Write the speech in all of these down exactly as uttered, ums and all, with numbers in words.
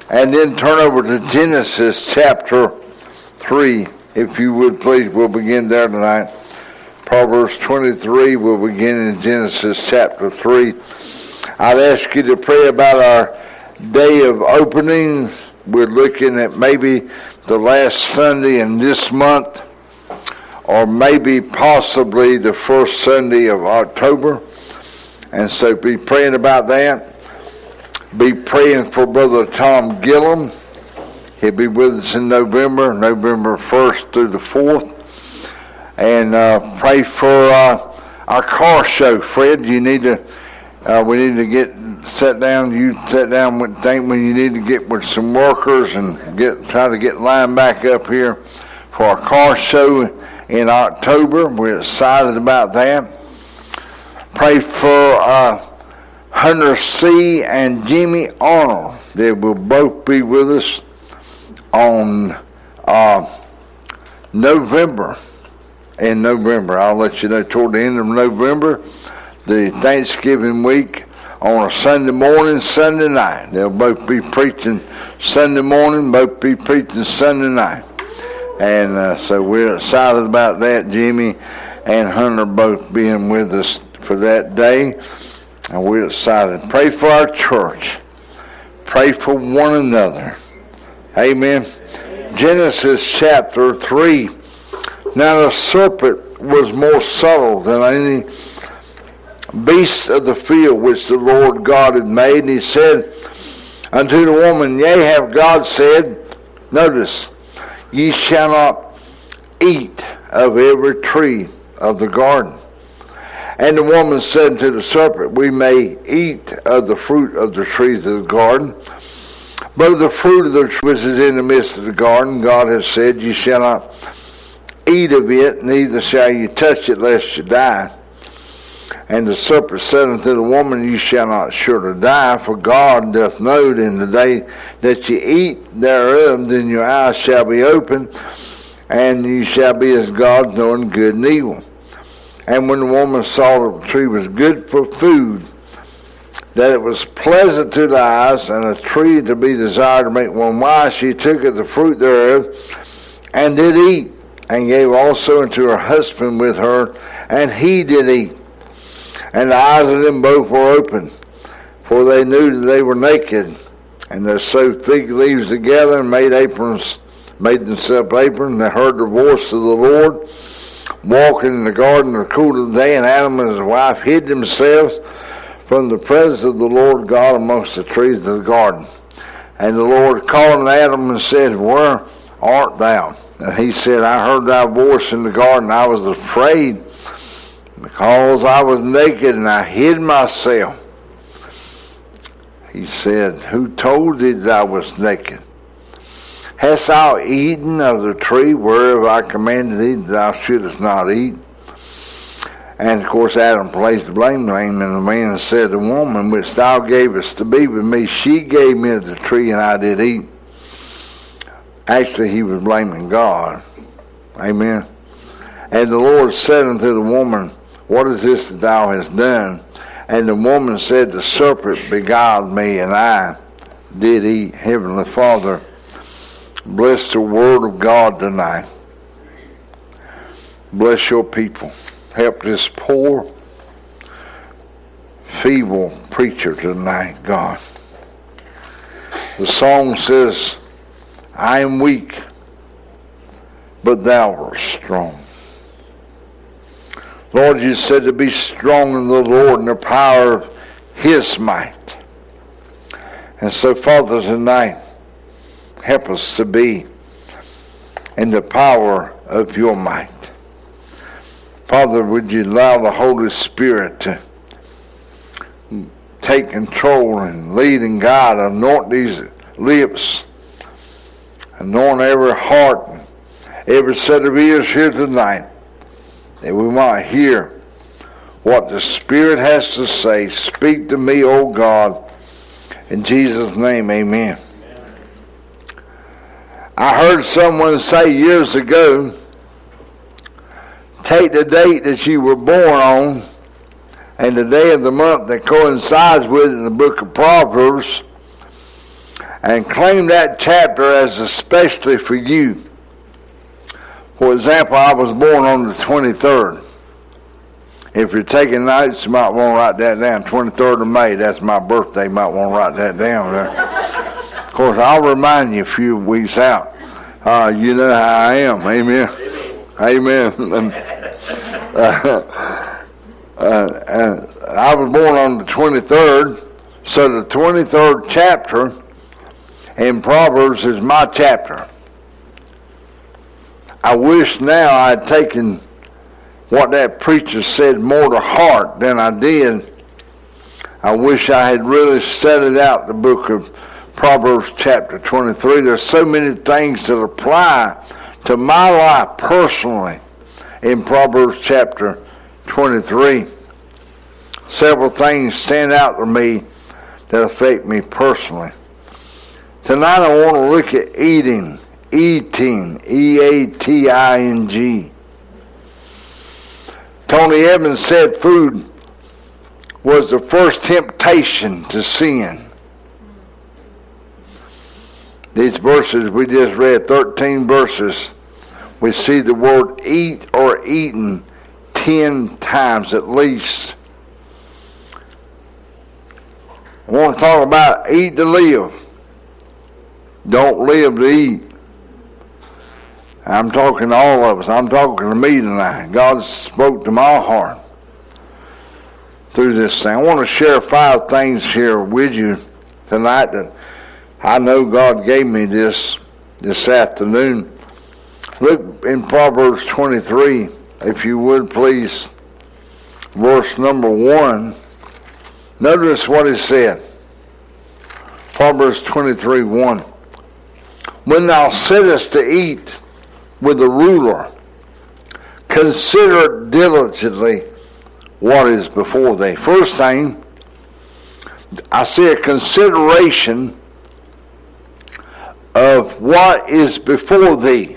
And then turn over to Genesis chapter three, if you would please. We'll begin there tonight. Proverbs twenty-three, we'll begin in Genesis chapter three. I'd ask you to pray about our day of opening. We're looking at maybe the last Sunday in this month, or maybe possibly the first Sunday of October. And so be praying about that. Be praying for Brother Tom Gillum. He'll be with us in November, November first through the fourth. And uh, pray for uh, our car show. Fred, you need to, uh, we need to get set down. You sit down with think when you need to get with some workers and get try to get lined back up here for our car show in October. We're excited about that. Pray for uh, Hunter C. and Jimmy Arnold. They will both be with us on uh, November. In November, I'll let you know toward the end of November, the Thanksgiving week, on a Sunday morning, Sunday night. They'll both be preaching Sunday morning, both be preaching Sunday night. And uh, so we're excited about that, Jimmy and Hunter both being with us for that day. And we're excited. Pray for our church. Pray for one another. Amen. Genesis chapter three. Now the serpent was more subtle than any beast of the field which the Lord God had made. And he said unto the woman, Yea, have God said, notice, ye shall not eat of every tree of the garden. And the woman said unto the serpent, We may eat of the fruit of the trees of the garden, but of the fruit of the tree which is in the midst of the garden, God has said, Ye shall not eat of it, neither shall you touch it, lest you die. And the serpent said unto the woman, You shall not surely die, for God doth know that in the day that ye eat thereof, then your eyes shall be opened, and you shall be as gods, knowing good and evil. And when the woman saw that the tree was good for food, that it was pleasant to the eyes, and a tree to be desired to make one wise, she took of the fruit thereof, and did eat, and gave also unto her husband with her, and he did eat. And the eyes of them both were open, for they knew that they were naked. And they sewed fig leaves together, and made aprons, made themselves aprons. They heard the voice of the Lord, walking in the garden in the cool of the day, and Adam and his wife hid themselves from the presence of the Lord God amongst the trees of the garden. And the Lord called unto Adam and said, Where art thou? And he said, I heard thy voice in the garden. I was afraid, because I was naked, and I hid myself. He said, Who told thee that I was naked? Hast thou eaten of the tree whereof I commanded thee that thou shouldest not eat? And of course Adam placed the blame on him, and the man said, The woman which thou gavest to be with me, she gave me of the tree, and I did eat. Actually, he was blaming God. Amen. And the Lord said unto the woman, What is this that thou hast done? And the woman said, The serpent beguiled me, and I did eat. Heavenly Father, bless the word of God tonight. Bless your people. Help this poor, feeble preacher tonight, God. The song says, I am weak, but thou art strong. Lord, you said to be strong in the Lord and the power of his might. And so, Father, tonight, help us to be in the power of your might. Father, would you allow the Holy Spirit to take control and lead and guide, anoint these lips, anoint every heart, every set of ears here tonight, that we might hear what the Spirit has to say. Speak to me, O God. In Jesus' name, amen. Amen. I heard someone say years ago, take the date that you were born on and the day of the month that coincides with it in the book of Proverbs, and claim that chapter as especially for you. For example, I was born on the twenty-third. If you're taking notes, you might want to write that down. twenty-third of May, that's my birthday. You might want to write that down there. Of course, I'll remind you a few weeks out. Uh, you know how I am. Amen. Amen. And, uh, uh, and I was born on the twenty-third, so the twenty-third chapter in Proverbs is my chapter. I wish now I'd taken what that preacher said more to heart than I did. I wish I had really studied out the book of Proverbs chapter twenty-three. There's so many things that apply to my life personally in Proverbs chapter twenty-three. Several things stand out to me that affect me personally. Tonight I want to look at eating. Eating. E A T I N G. Tony Evans said food was the first temptation to sin. These verses we just read, thirteen verses, we see the word eat or eaten ten times at least. I want to talk about eat to live. Don't live to eat. I'm talking to all of us. I'm talking to me tonight. God spoke to my heart through this thing. I want to share five things here with you tonight that I know God gave me this this afternoon. Look in Proverbs twenty-three, if you would please, verse number one. Notice what it said. Proverbs twenty-three, one. When thou sittest to eat with the ruler, consider diligently what is before thee. First thing, I see a consideration of what is before thee.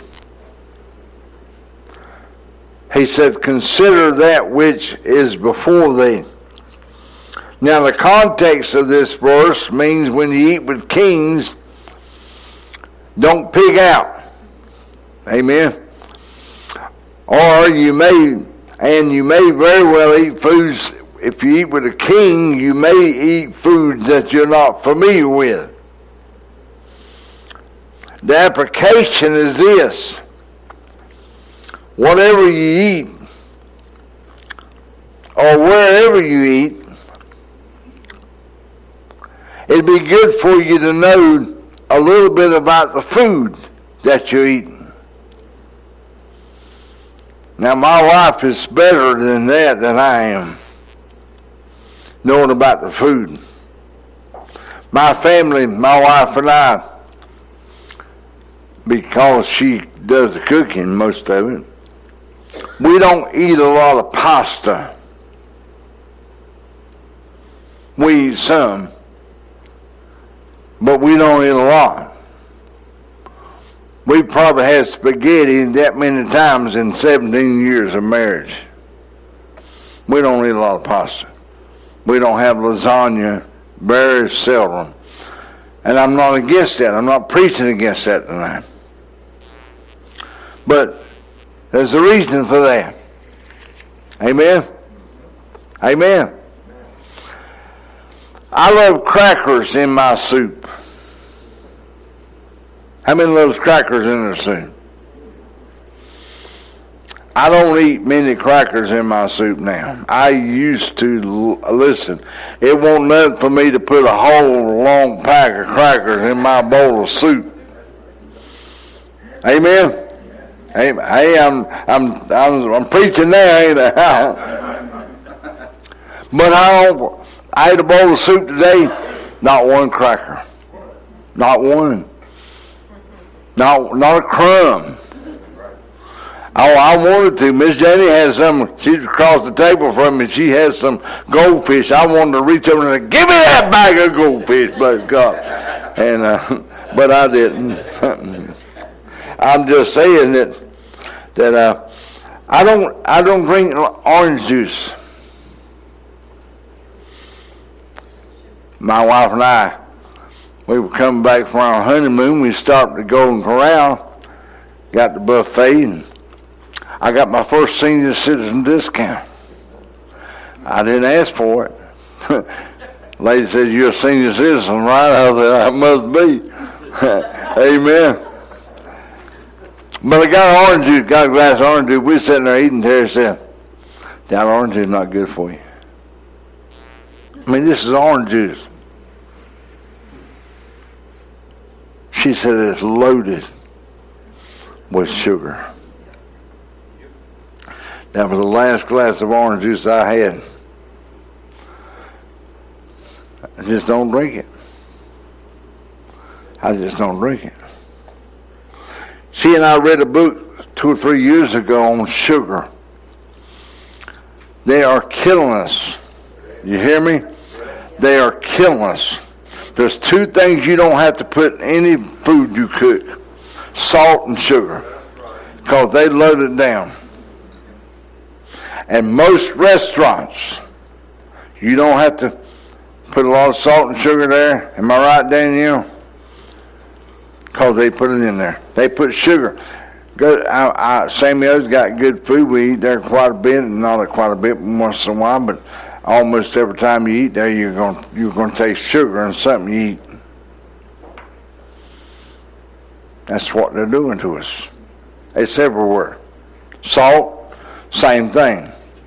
He said, consider that which is before thee. Now the context of this verse means when you eat with kings, don't pig out. Amen. Or you may, and you may very well eat foods, if you eat with a king, you may eat foods that you're not familiar with. The application is this. Whatever you eat, or wherever you eat, it'd be good for you to know a little bit about the food that you're eating. Now, my wife is better than that than I am, knowing about the food. My family, my wife and I, because she does the cooking, most of it, we don't eat a lot of pasta. We eat some, but we don't eat a lot. We probably had spaghetti that many times in seventeen years of marriage. We don't eat a lot of pasta. We don't have lasagna very seldom. And I'm not against that. I'm not preaching against that tonight. But there's a reason for that. Amen? Amen. I love crackers in my soup. How many loves crackers in their soup? I don't eat many crackers in my soup now. I used to, listen, it wasn't nothing for me to put a whole long pack of crackers in my bowl of soup. Amen? Amen. Hey, I'm, I'm, I'm, I'm preaching now, ain't I? But I, I ate a bowl of soup today, not one cracker. Not one. Not, not a crumb. Oh, I wanted to. Miss Jenny had some. She's across the table from me. She had some goldfish. I wanted to reach over and say, give me that bag of goldfish, bless God. And, uh, but I didn't. I'm just saying that that uh, I don't I don't drink orange juice. My wife and I, we were coming back from our honeymoon. We stopped at Golden Corral, got the buffet, and I got my first senior citizen discount. I didn't ask for it. Lady said, "You're a senior citizen, right?" I said, "I must be." Amen. But I got an orange juice, got a glass of orange juice. We were sitting there eating. Terry said, "That orange juice is not good for you." I mean, this is orange juice. She said it's loaded with sugar. That was the last glass of orange juice I had. I just don't drink it. I just don't drink it. She and I read a book two or three years ago on sugar. They are killing us. You hear me? They are killing us. There's two things you don't have to put in any food you cook. Salt and sugar. Because they load it down. And most restaurants, you don't have to put a lot of salt and sugar there. Am I right, Danielle? Because they put it in there. They put sugar. Go, I, I, Samuel's got good food. We eat there quite a bit, not quite a bit once in a while, but almost every time you eat there, you're going you're going to taste sugar in something you eat. That's what they're doing to us. It's everywhere. Salt, same thing.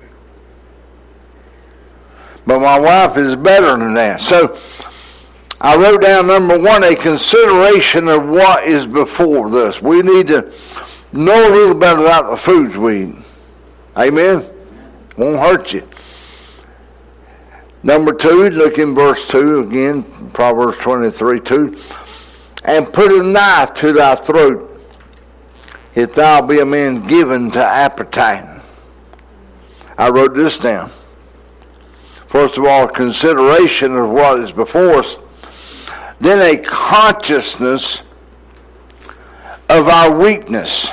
But my wife is better than that. So I wrote down number one, a consideration of what is before this. We need to know a little bit about the foods we eat. Amen? Won't hurt you. Number two, look in verse two again, Proverbs twenty-three, two. And put a knife to thy throat, if thou be a man given to appetite. I wrote this down. First of all, consideration of what is before us. Then a consciousness of our weakness.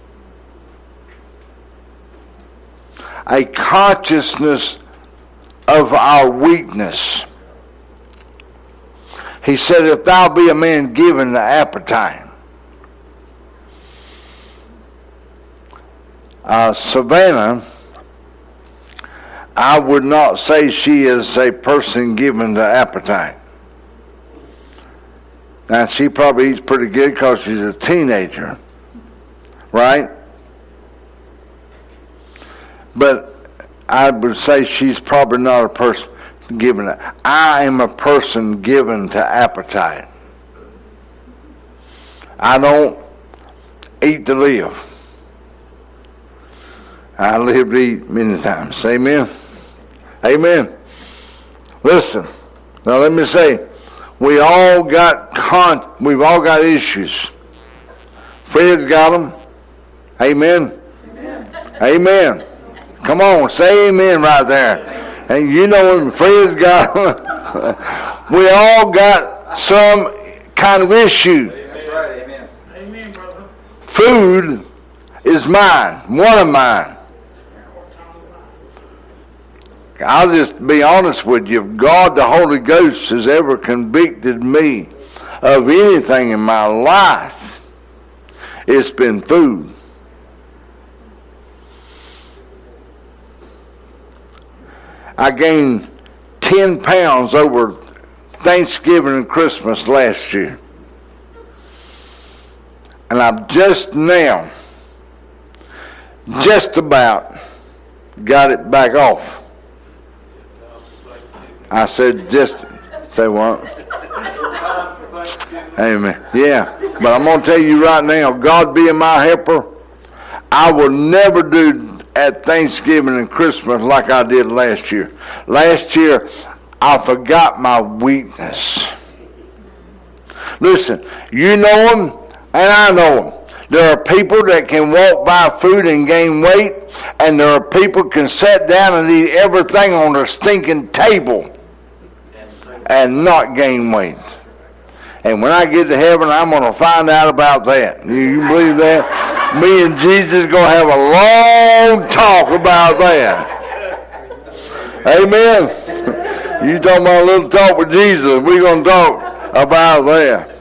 A consciousness of our weakness. He said, if thou be a man given to appetite. Uh, Savannah, I would not say she is a person given to appetite. Now, she probably eats pretty good because she's a teenager, right? But I would say she's probably not a person given to. I am a person given to appetite. I don't eat to live. I live to eat many times. Amen? Amen. Listen, now let me say, we all got con- we've all got issues. Fred's got them. Amen. Amen. Amen. Come on, say amen right there. And you know, Fred's got them. We all got some kind of issue. That's right. Amen. Amen, brother. Food is mine, one of mine. I'll just be honest with you. If God the Holy Ghost has ever convicted me of anything in my life, it's been food. I gained ten pounds over Thanksgiving and Christmas last year. And I've just now, just about got it back off. I said, just, say what? Amen. Yeah. But I'm going to tell you right now, God being my helper, I will never do at Thanksgiving and Christmas like I did last year. Last year, I forgot my weakness. Listen, you know them, and I know them. There are people that can walk by food and gain weight, and there are people can sit down and eat everything on their stinking table and not gain weight. And when I get to heaven, I'm going to find out about that. You, you believe that? Me and Jesus are going to have a long talk about that. Amen. You talking about a little talk with Jesus. We're going to talk about there.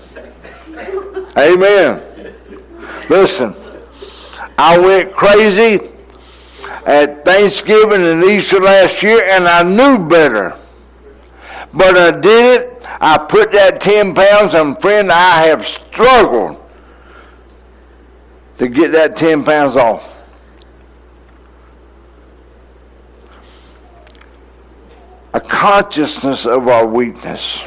Amen. Listen, I went crazy at Thanksgiving and Easter last year, and I knew better. But I did it. I put that ten pounds, and friend, I have struggled to get that ten pounds off. A consciousness of our weakness.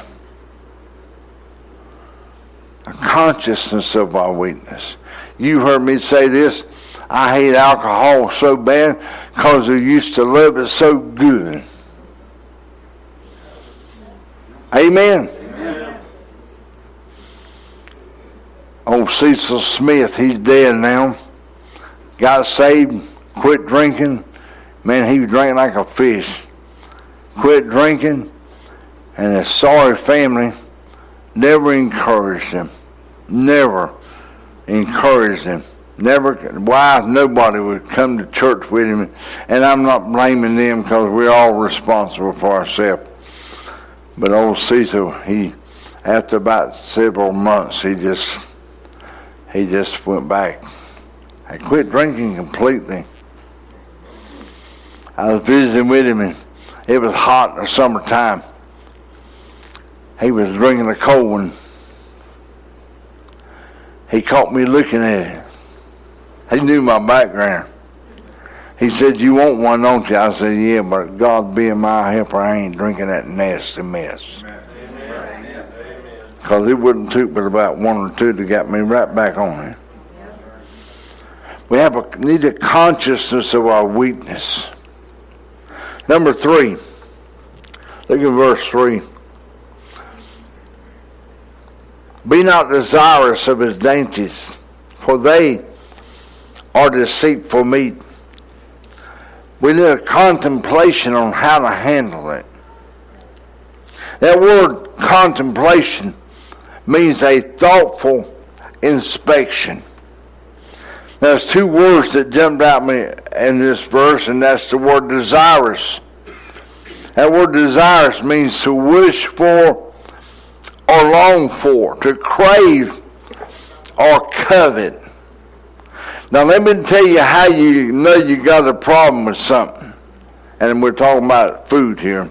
A consciousness of our weakness. You heard me say this. I hate alcohol so bad because I used to love it so good. Amen. Amen. Old Cecil Smith, he's dead now. Got saved, quit drinking. Man, he was drinking like a fish. Quit drinking, and his sorry family never encouraged him. Never encouraged him. Never, why nobody would come to church with him. And I'm not blaming them because we're all responsible for ourselves. But old Cecil, he, after about several months, he just, he just went back. I quit drinking completely. I was visiting with him, and it was hot in the summertime. He was drinking a cold one. He caught me looking at it. He knew my background. He said, "You want one, don't you?" I said, "Yeah, but God being my helper, I ain't drinking that nasty mess." Because it wouldn't took but about one or two to get me right back on it. We have a, need a consciousness of our weakness. Number three. Look at verse three. Be not desirous of his dainties, for they are deceitful meat. We need a contemplation on how to handle it. That word contemplation means a thoughtful inspection. There's two words that jumped out at me in this verse, and that's the word desirous. That word desirous means to wish for or long for, to crave or covet. Now let me tell you how you know you got a problem with something. And we're talking about food here.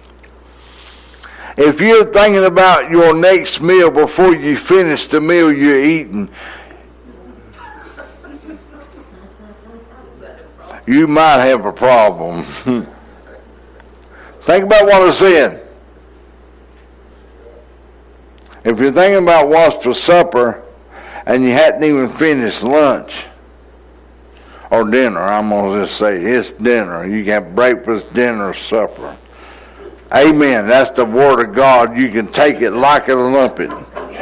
If you're thinking about your next meal before you finish the meal you're eating, you might have a problem. Think about what I said. If you're thinking about what's for supper and you hadn't even finished lunch or dinner, I'm going to just say it's dinner. You got breakfast, dinner, supper. Amen. That's the word of God. You can take it, like it, or lump it.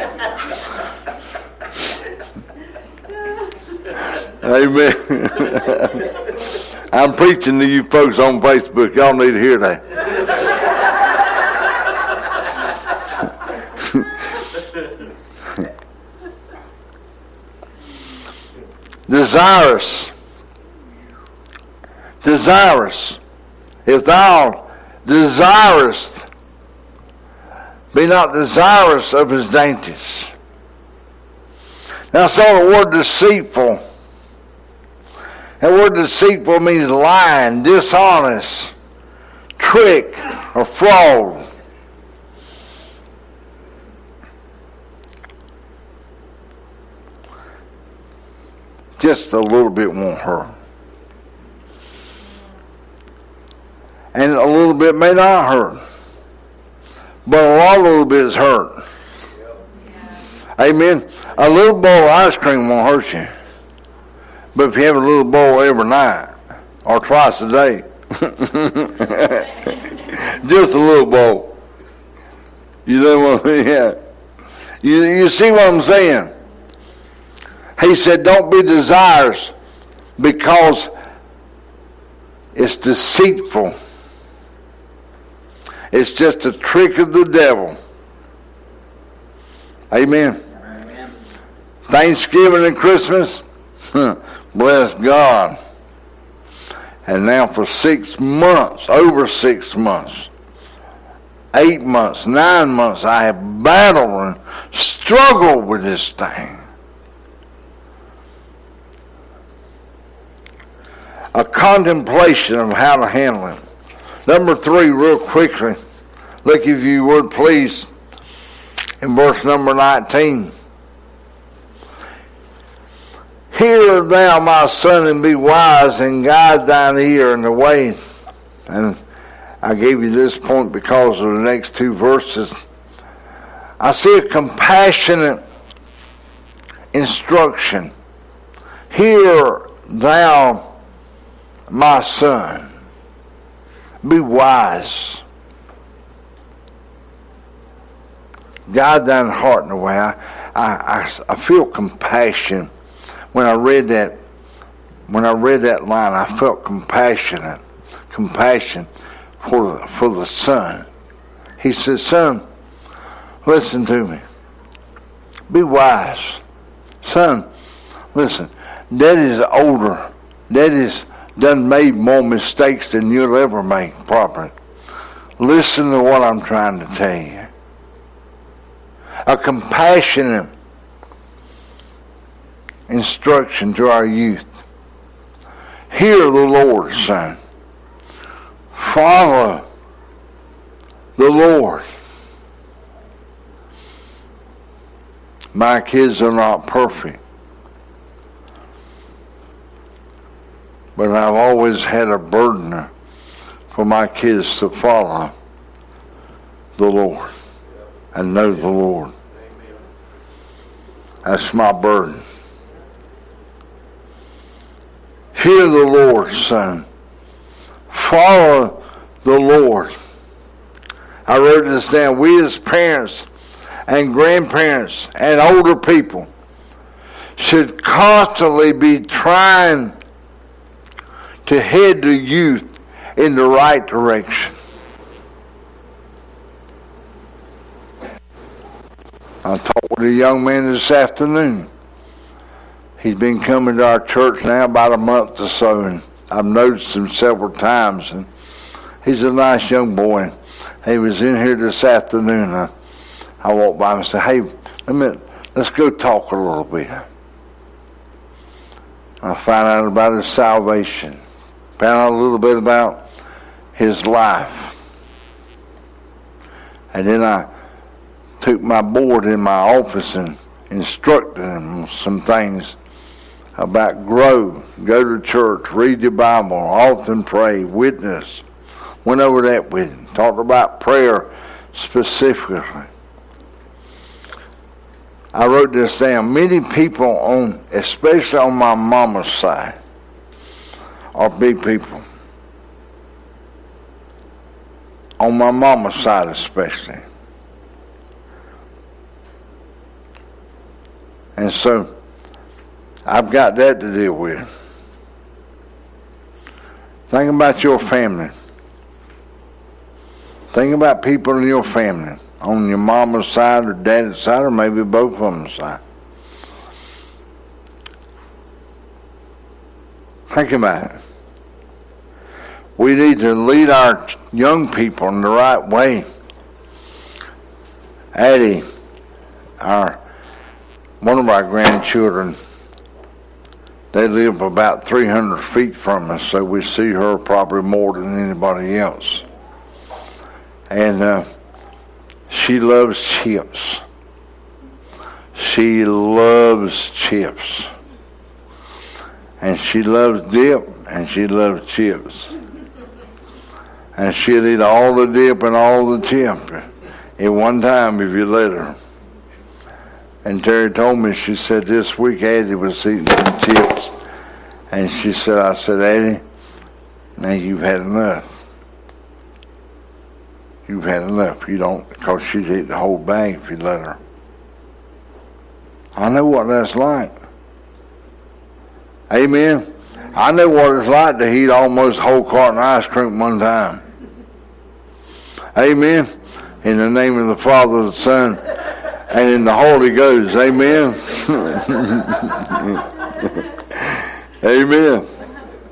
Amen. I'm preaching to you folks on Facebook. Y'all need to hear that. Desirous. Desirous. If thou desirest, be not desirous of his dainties. Now I saw the word deceitful. That word deceitful means lying, dishonest, trick, or fraud. Just a little bit won't hurt. And a little bit may not hurt. But a lot of little bits hurt. Yeah. Amen. A little bowl of ice cream won't hurt you. But if you have a little bowl every night, or twice a day, just a little bowl. You know what I mean? Yeah. You, you see what I'm saying? He said, don't be desirous because it's deceitful. It's just a trick of the devil. Amen. Amen. Thanksgiving and Christmas, bless God. And now for six months, over six months, eight months, nine months, I have battled and struggled with this thing. A contemplation of how to handle it. Number three, real quickly. Look, if you would, please, in verse number nineteen. Hear thou, my son, and be wise, and guide thine ear in the way. And I gave you this point because of the next two verses. I see a compassionate instruction. Hear thou, my son, be wise. Guide thine heart in the way. I, I, I feel compassion. When I read that, when I read that line, I felt compassionate, compassion for the, for the son. He said, son, listen to me. Be wise. Son, listen, Daddy's older. Daddy's done made more mistakes than you'll ever make, probably. Listen to what I'm trying to tell you. A compassionate instruction to our youth. Hear the Lord, son. Follow the Lord. My kids are not perfect, but I've always had a burden for my kids to follow the Lord and know the Lord. That's my burden. Hear the Lord, son. Follow the Lord. I wrote this down. We as parents and grandparents and older people should constantly be trying to head the youth in the right direction. I talked with a young man this afternoon. He's been coming to our church now about a month or so, and I've noticed him several times. And he's a nice young boy. He was in here this afternoon. I, I walked by him and said, "Hey, let me, let's go talk a little bit." I found out about his salvation. Found out a little bit about his life. And then I took my board in my office and instructed him on some things about grow, go to church, read your Bible, often pray, witness. Went over that with him. Talked about prayer specifically. I wrote this down. Many people on, especially on my mama's side, are big people. On my mama's side especially. And so, I've got that to deal with. Think about your family. Think about people in your family. On your mama's side or daddy's side, or maybe both of them side. Think about it. We need to lead our young people in the right way. Addie, our one of our grandchildren, they live about three hundred feet from us, so we see her probably more than anybody else. And uh, she loves chips. She loves chips. And she loves dip, and she loves chips. And she'll eat all the dip and all the chip at one time if you let her. And Terry told me, she said, this week Addie was eating some chips. And she said, I said, Addie, now you've had enough. You've had enough. You don't, because she's eating the whole bag if you let her. I know what that's like. Amen. I know what it's like to eat almost a whole carton of ice cream one time. Amen. In the name of the Father, the Son, and in the Holy Ghost. Amen. Amen.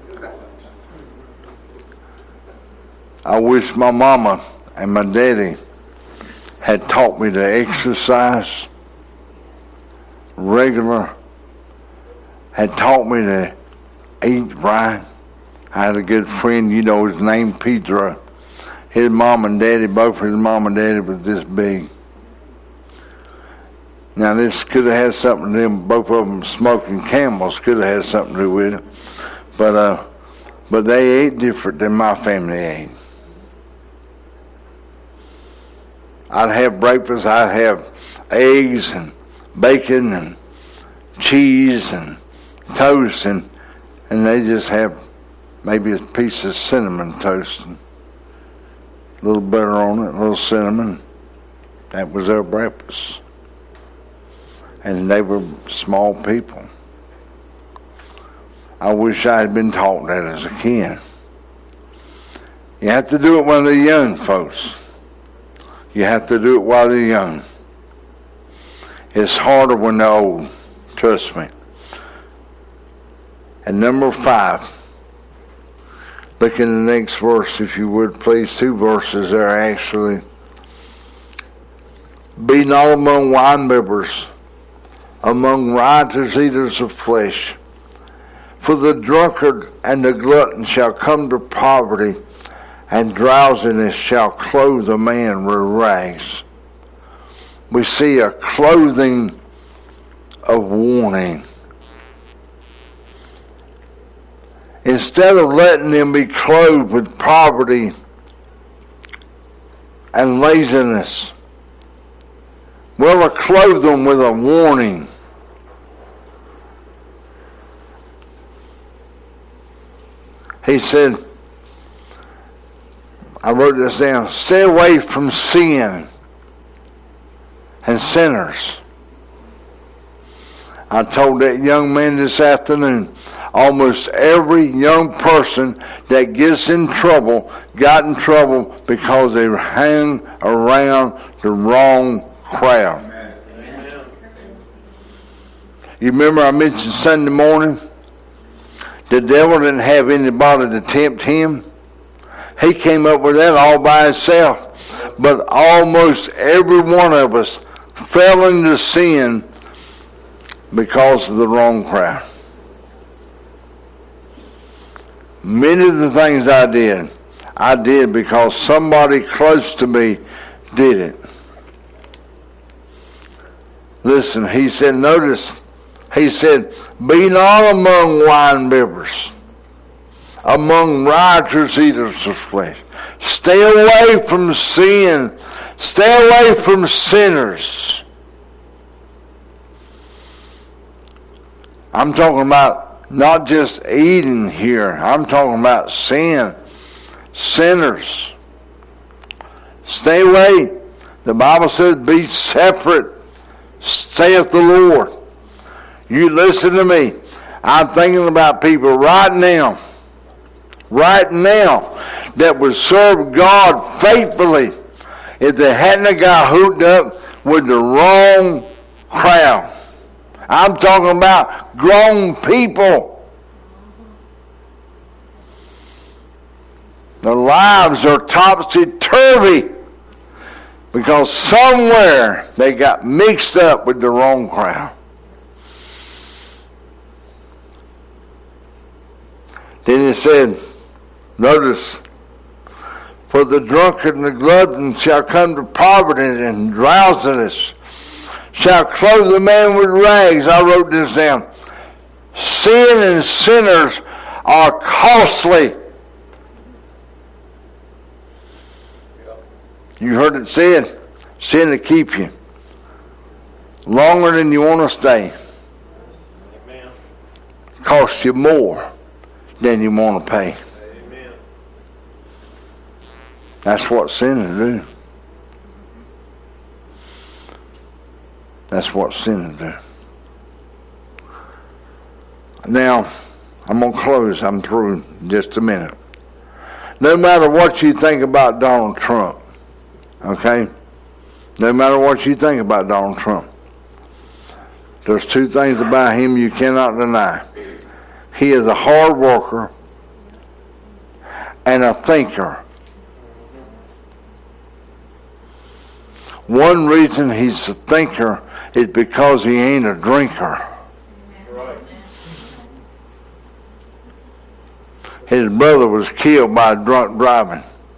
I wish my mama and my daddy had taught me to exercise regular, had taught me to eat right. I had a good friend, you know his name, Pedro. His mom and daddy, both his mom and daddy was this big. Now this could have had something to do, both of them smoking Camels could have had something to do with it. But uh, but they ate different than my family ate. I'd have breakfast, I'd have eggs and bacon and cheese and toast, and and they just have maybe a piece of cinnamon toast and a little butter on it, a little cinnamon. That was their breakfast. And they were small people. I wish I had been taught that as a kid. You have to do it when they're young, folks. You have to do it while they're young. It's harder when they're old. Trust me. And number five, look in the next verse, if you would, please. Two verses there, actually. Be not among wine bibbers, among rioters, eaters of flesh. For the drunkard and the glutton shall come to poverty, and drowsiness shall clothe a man with rags. We see a clothing of warning. Instead of letting them be clothed with poverty and laziness, we'll clothe them with a warning. He said, I wrote this down, stay away from sin and sinners. I told that young man this afternoon, almost every young person that gets in trouble got in trouble because they hang around the wrong crowd. Amen. You remember I mentioned Sunday morning? The devil didn't have anybody to tempt him. He came up with that all by himself. But almost every one of us fell into sin because of the wrong crowd. Many of the things I did, I did because somebody close to me did it. Listen, he said, notice, he said, be not among wine bibbers, among rioters, eaters of flesh. Stay away from sin. Stay away from sinners. I'm talking about not just eating here. I'm talking about sin. Sinners. Stay away. The Bible says, be separate, saith the Lord. You listen to me. I'm thinking about people right now, right now, that would serve God faithfully if they hadn't got hooked up with the wrong crowd. I'm talking about grown people. Their lives are topsy-turvy because somewhere they got mixed up with the wrong crowd. Then he said, notice, for the drunkard and the glutton shall come to poverty, and drowsiness shall clothe the man with rags. I wrote this down. Sin and sinners are costly. You heard it said, sin to keep you longer than you want to stay. Amen. Costs you more than you want to pay. Amen. That's what sinners do. That's what sinners do. Now, I'm going to close. I'm through in just a minute. No matter what you think about Donald Trump, okay? No matter what you think about Donald Trump, there's two things about him you cannot deny. He is a hard worker and a thinker. One reason he's a thinker is because he ain't a drinker. Right. His brother was killed by drunk driving.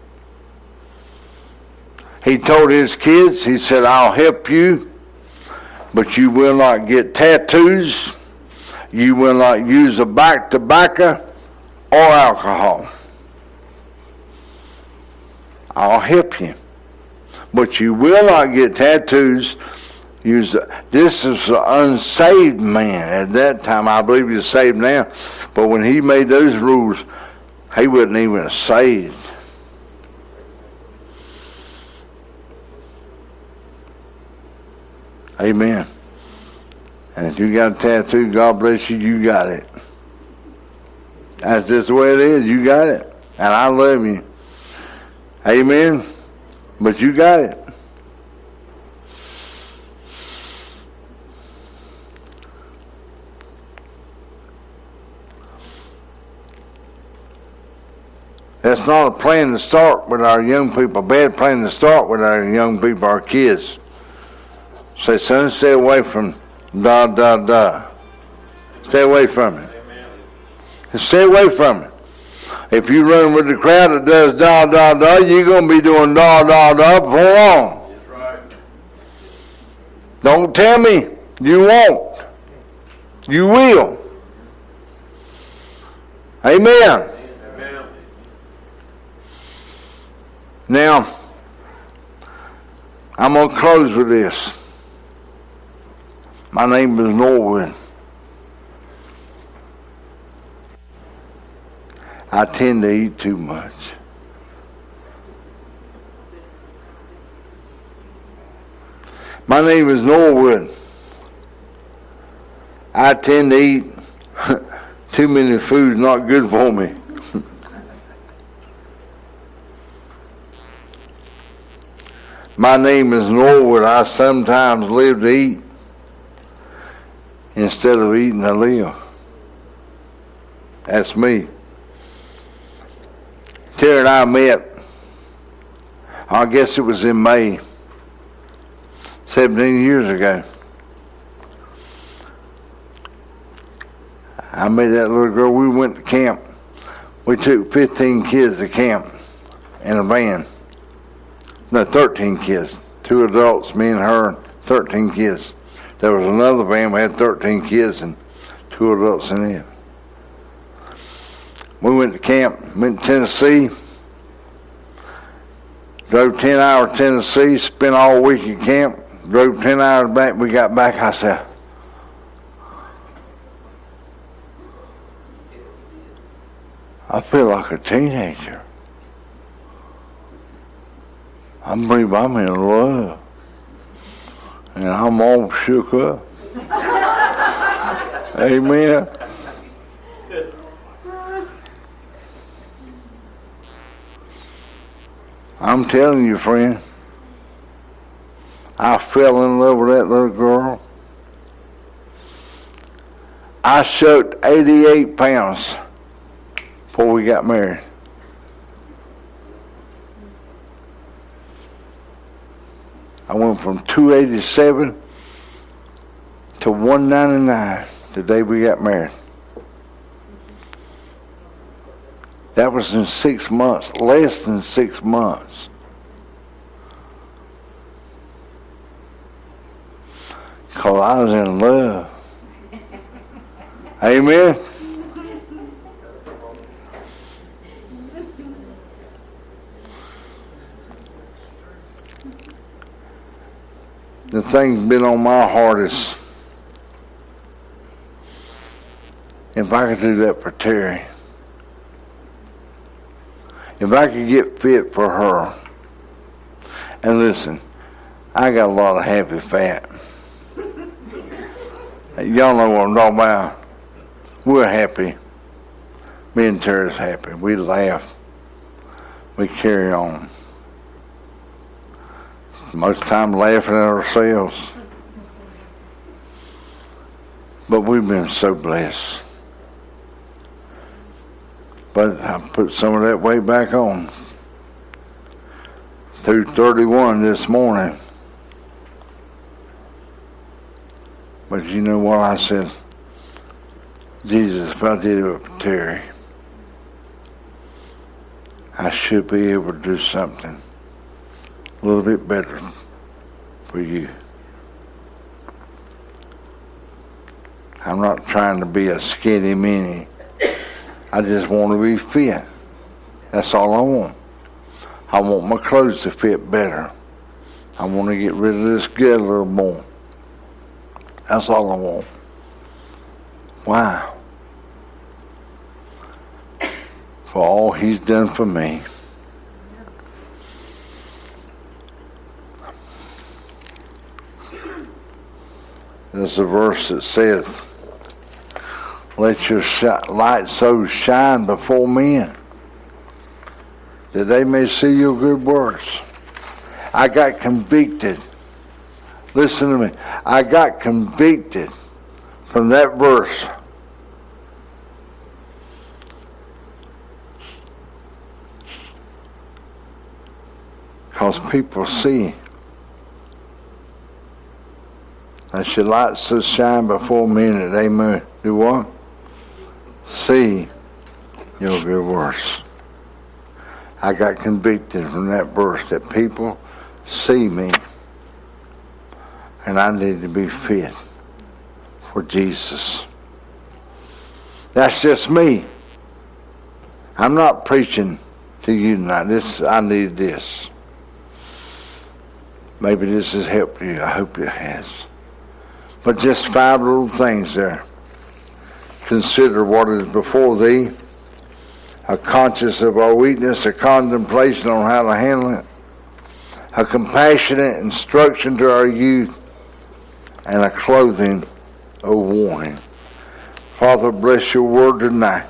He told his kids, he said, I'll help you, but you will not get tattoos. You will not use a back tobacco or alcohol. I'll help you, but you will not get tattoos. Use the, this is an unsaved man at that time. I believe he's saved now, but when he made those rules, he wasn't even saved. Amen. And if you got a tattoo, God bless you, you got it. That's just the way it is. You got it. And I love you. Amen. But you got it. That's not a plan to start with our young people. A bad plan to start with our young people, our kids. Say, son, stay away from da, da, da. Stay away from it. Amen. Stay away from it. If you run with the crowd that does da, da, da, you're going to be doing da, da, da before long. That's right. Don't tell me you won't. You will. Amen. Amen. Now, I'm going to close with this. My name is Norwood. I tend to eat too much. My name is Norwood. I tend to eat too many foods not good for me. My name is Norwood. I sometimes live to eat instead of eating to live. That's me. Terry and I met, I guess it was in May, seventeen years ago. I met that little girl. We went to camp. We took fifteen kids to camp in a van. No, thirteen kids. Two adults, me and her, thirteen kids. There was another van, we had thirteen kids and two adults in it. We went to camp, went to Tennessee, drove ten hours to Tennessee, spent all week at camp, drove ten hours back. We got back, I said, I feel like a teenager. I believe I'm in love. And I'm all shook up. Amen. I'm telling you, friend, I fell in love with that little girl. I shoved eighty-eight pounds before we got married. I went from two eighty-seven to one ninety-nine the day we got married. That was in six months, less than six months. Because I was in love. Amen? The thing's been on my heart is, if I could do that for Terry, if I could get fit for her, and listen, I got a lot of happy fat. Y'all know what I'm talking about. We're happy. Me and Terry's happy. We laugh. We carry on. Most of the time laughing at ourselves. But we've been so blessed. But I put some of that weight back on. Through thirty-one this morning, But you know what I said? Jesus, if I did it with Terry, I should be able to do something a little bit better for you. I'm not trying to be a skinny mini. I just want to be fit. That's all I want. I want my clothes to fit better. I want to get rid of this gut a little more. That's all I want. Why? For all he's done for me. There's a verse that says, let your sh- light so shine before men that they may see your good works. I got convicted. Listen to me. I got convicted from that verse. Because people see. Let your light so shine before men that they may do what? See your good works. I got convicted from that verse that people see me and I need to be fit for Jesus. That's just me. I'm not preaching to you tonight. This, I need this. Maybe this has helped you. I hope it has. But just five little things there. Consider what is before thee, a conscience of our weakness, a contemplation on how to handle it, a compassionate instruction to our youth, and a clothing of warning. Father, bless your word tonight.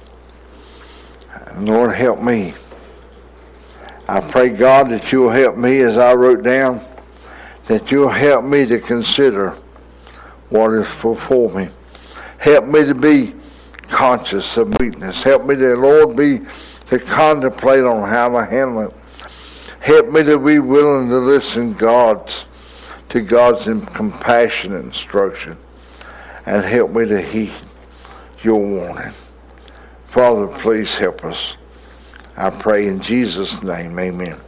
And Lord, help me. I pray, God, that you'll help me as I wrote down, that you'll help me to consider what is before me. Help me to be conscious of weakness. Help me to, Lord, be to contemplate on how to handle it. Help me to be willing to listen God's to God's compassionate instruction, and help me to heed your warning. Father, please help us. I pray in Jesus' name, amen.